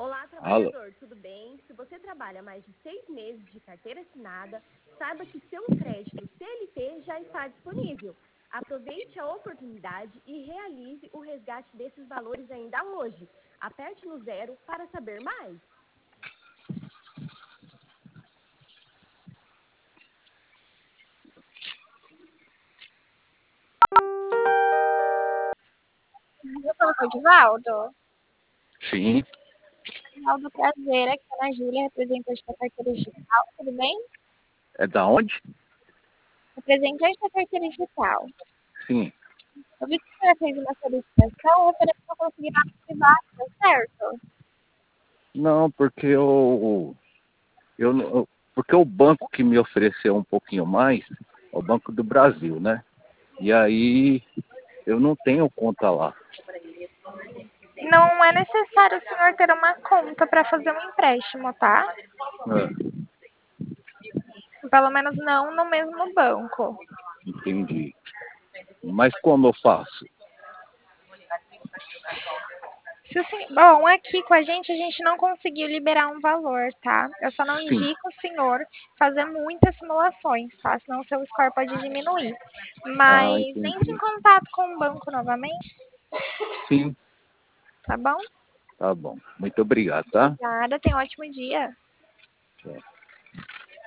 Olá, Alô? trabalhador, tudo bem? Se você trabalha mais de 6 meses de carteira assinada, saiba que seu crédito CLT já está disponível. Aproveite a oportunidade e realize o resgate desses valores ainda hoje. Aperte no 0 para saber mais. Eu sou o Edivaldo. Sim, Edivaldo, prazer. Aqui é a Ana Júlia, representante da carteira digital. Tudo bem? é da onde? Representante da carteira digital. Sim. Eu vi que a senhora fez uma solicitação referente a conseguir uma privada, tá certo? Não, porque o banco que me ofereceu um pouquinho mais é o Banco do Brasil, né? E aí eu não tenho conta lá. Não é necessário o senhor ter uma conta para fazer um empréstimo, tá? É, Pelo menos não no mesmo banco. entendi. Mas como eu faço? Bom, aqui com a gente não conseguiu liberar um valor, tá? Eu só não Sim. indico o senhor fazer muitas simulações, tá? Senão o seu score pode diminuir. Ah, Mas entre em entendi. contato com o banco novamente, Sim, tá bom? tá bom. Muito obrigado, tá? Nada, tenha um ótimo dia. Tchau.